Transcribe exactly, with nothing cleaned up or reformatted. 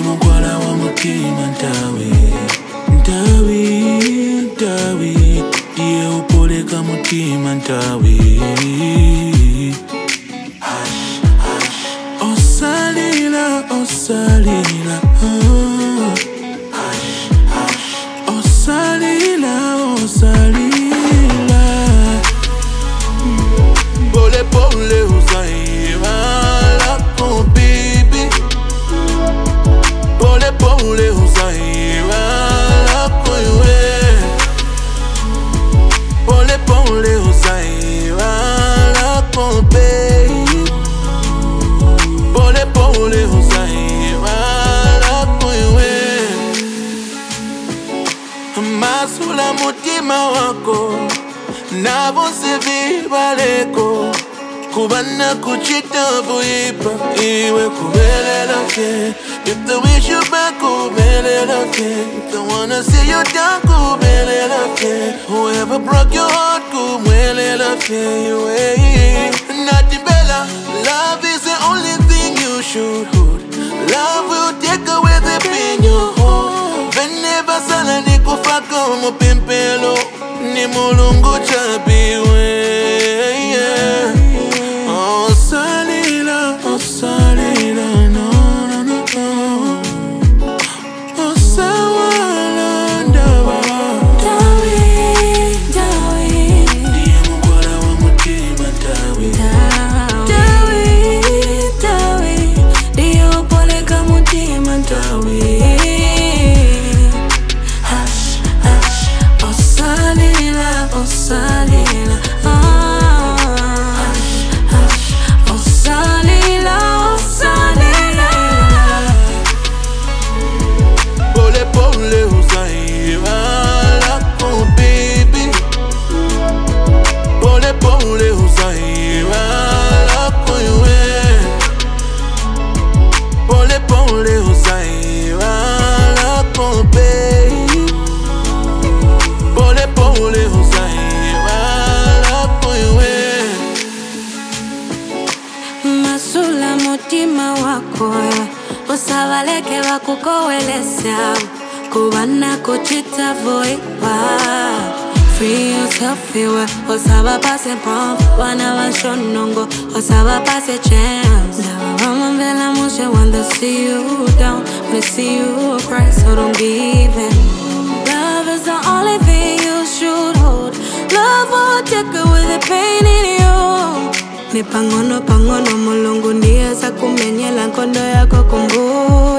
mukwala wa mutima ntawe ntawe ntawe ndiye upoleka mutima ntawe osalila osalila oh. osalila osalila pole pole usaira lako baby pole pole usaira lako iwe pole pole usaira lako baby pole pole usaira lako iwe masula mutima wako nabo sevibaleko kubana kuchita buipa iwe kubelela ke if the wish you back kubelela ke if the wanna see you down kubelela ke whoever broke your heart kumwelela ke iwe nothing better. Love is the only thing you should hold. Love will take away the pain you hold. Whenever sala ni kufaka umupimpelo ni mulungu chabiwe yeah. Oh salila, oh salila, no no no no. Oh sawala ndawa Tawi, tawi, ndiye mukwala wa mutima tawi tawi, tawi, ndiye upoleka mutima tawi. Hush, hush, osalila, osalila, ah. Hush, hush, osalila, osalila. pole pole usaira lako baby pole pole usaira lako iwe pole pole usaira lako baby pole pole usaira lako iwe Masula mutima wako usabaleke bakukowelesa kubana kuchita voipa. Free yourself iwe usaba pase pump wana washonongo usaba pase chance. Never remember mushe when they see you down, when they see you cry, so don't give in. Love is the only thing you should hold. Love will take away the pain in you. Ni pangono pangono mulungu ndiye za kumenyela nkondo yako kumbu.